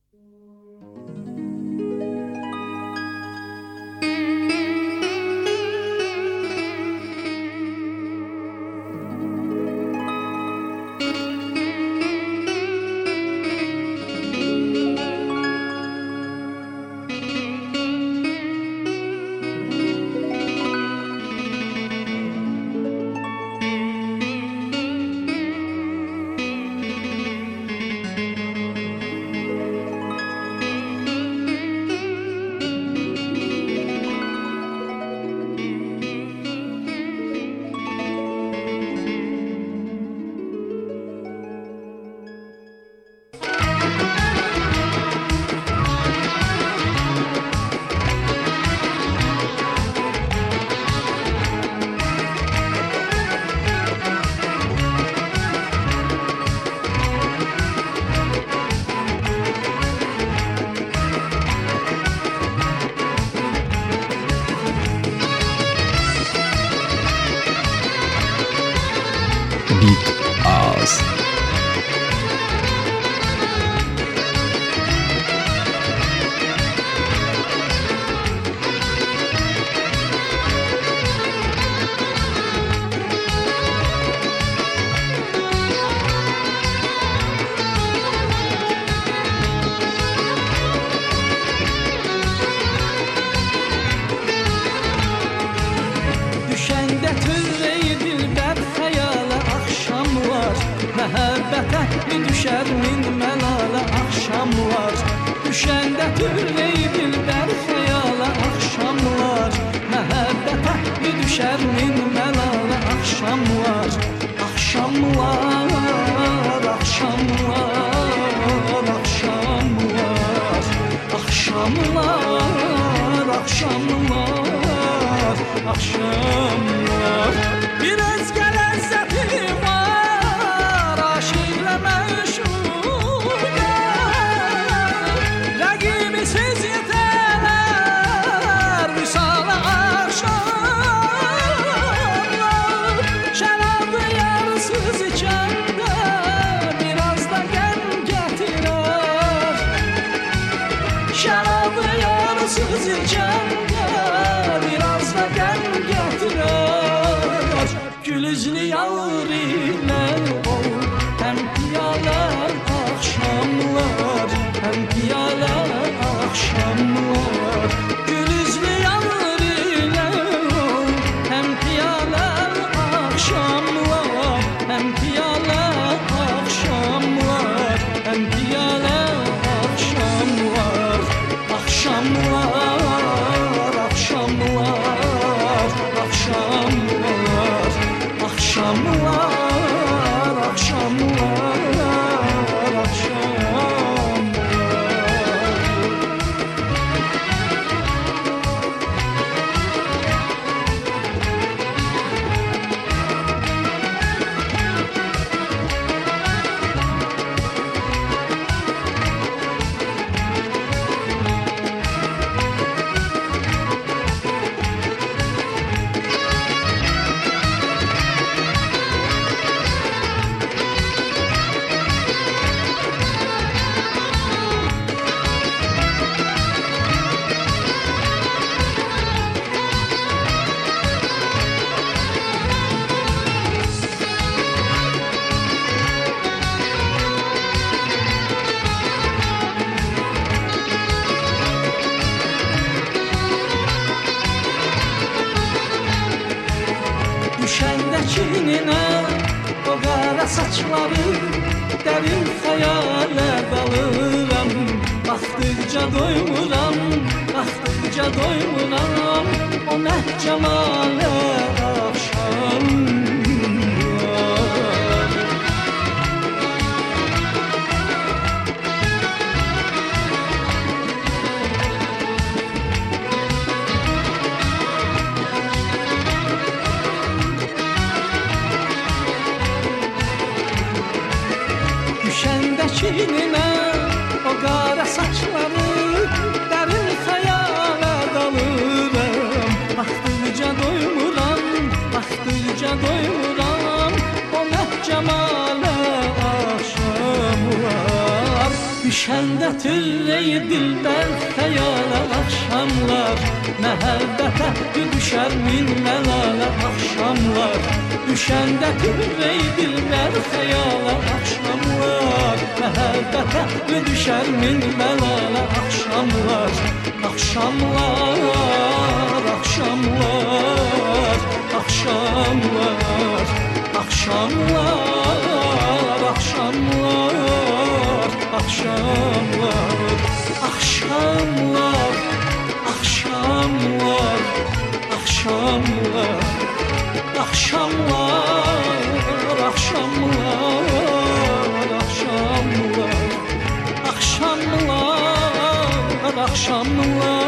Big Ağız. Düşəndə tüvrəyi dilbər xəyala axşam var. Məhəbbətə mi düşər min məlalə axşam var. Düşəndə tüvrəyi dilbər xəyala axşam var. Məhəbbətə mi düşər min məlalə axşam var. Axşam var, axşam var, axşam var. Axşam var, axşam var, axşam var. Bir özgə ləzzəti var, aşiqlə məşuqə. Rəqibisiz yetələr, vüsala axşamlar. Şərabı yarısız içəndə, biraz da qəm gətirər. Şərabı yarısız içəndə, biraz da qəm gətirər. Gülüzlü yar ilə ol, həm piyalə axşamlar, həm piyalə axşamlar. Gülüzlü yar ilə ol, həm piyalə axşamlar, həm piyalə axşamlar, həm piyalə axşamlar. Axşamlar, axşamlar, axşamlar, axşamlar, axşamlar, axşamlar. Düşəndə çininə o qara saçları, dərin xəyalə dalıram. Baxdıqca doymuram, baxdıqca doymuram, o nə cəmalə axşam var. Düşəndə çininə o qara saçları, dərin xəyalə dalıram. Baxdıqca doymuram, baxdıqca doymuram, o nə cəmalə axşam var. Düşəndə tülləyi dilbər xəyala axşamlar Məhəbbətə düşər min məlalə axşamlar Düşəndə tülləyi dilbər xəyala axşamlar Məhəbbətə düşər min məlalə axşamlar Axşamlar, axşamlar, axşamlar Axşamlar, axşamlar, axşamlar Axşamlar, axşamlar, axşamlar Axşamlar, axşamlar, axşamlar Axşamlar, axşamlar